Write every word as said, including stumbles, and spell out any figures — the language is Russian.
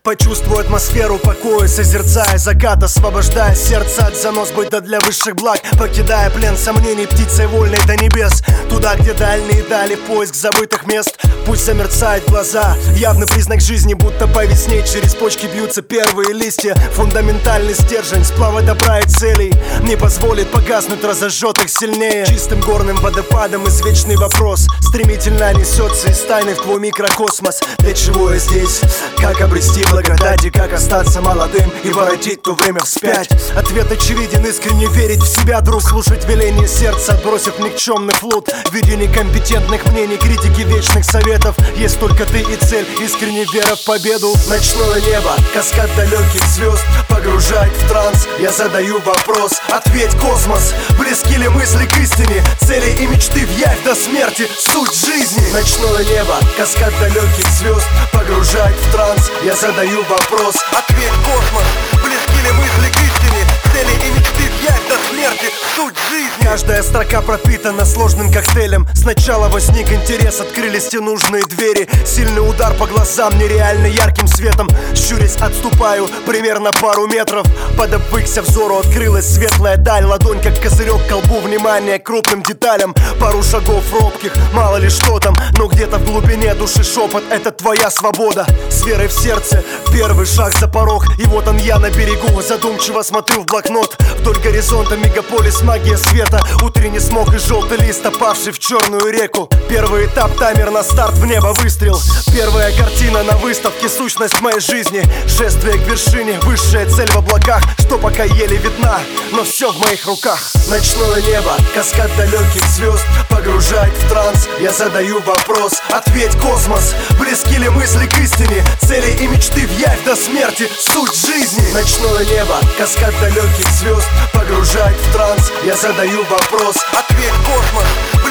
Почувствуй атмосферу покоя, созерцая закат, освобождая сердце от занос, быть да для высших благ, покидая плен сомнений, птицей вольной до небес. Туда, где дальние дали, в поиск забытых мест. Пусть замерцают глаза, явный признак жизни, будто по весне через почки бьются первые листья. Фундаментальный стержень сплава добра и целей не позволит погаснуть, разожжет их сильнее. Чистым горным водопадом извечный вопрос стремительно несется из тайны в твой микрокосмос. Для чего я здесь? Как обрести благодать и как остаться молодым и воротить то время вспять? Ответ очевиден: искренне верить в себя, друг, слушать веление сердца, отбросив никчемный флот в виде некомпетентных мнений, критики вечных советов. Есть только ты и цель, искренне вера в победу. Ночное небо, каскад далеких звезд погружает в транс. Я задаю вопрос: ответь, космос, близки ли мысли к истине? Цели и мечты в явь до смерти, суть жизни. Ночное небо, каскад далеких звезд погружает в транс. Я задаю вопрос: ответь, космос, близки ли мысли к истине? Цели и мечты в явь до смерти, суть жизни. Каждая строка пропитана сложным коктейлем. Сначала возник интерес, открылись те нужные двери. Сильный удар по глазам, нереально ярким светом. Щурясь отступаю примерно пару метров. Под обвыкся взору открылась светлая даль. Ладонь как козырек к колбу, внимание к крупным деталям. Пару шагов робких, мало ли что там, но где-то в глубине души шепот: это твоя свобода. С верой в сердце, первый шаг за порог. И вот он я на берегу, задумчиво смотрю в блокнот. Вдоль горизонта мегаполис, магия света. Утренний смог и желтый лист, опавший в черную реку. Первый этап, таймер на старт, в небо выстрел. Первая картина на выставке, сущность моей жизни. Шествие к вершине, высшая цель в облаках, что пока еле видна, но все в моих руках. Ночное небо, каскад далеких звезд погружает в транс. Я задаю вопрос: ответь, космос, близки ли мысли к истине? Цели и мечты в явь до смерти, суть жизни. Ночное небо, каскад далеких звезд погружает в транс. Я задаю вопрос: ответь, космос,